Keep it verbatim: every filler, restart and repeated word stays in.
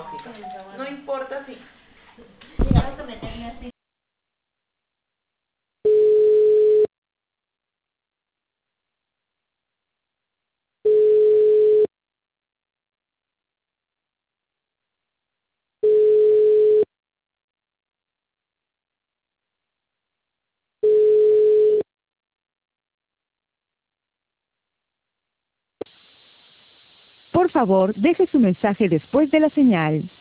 tóxica. No importa si... Llegamos a meterme así. Por favor, deje su mensaje después de la señal.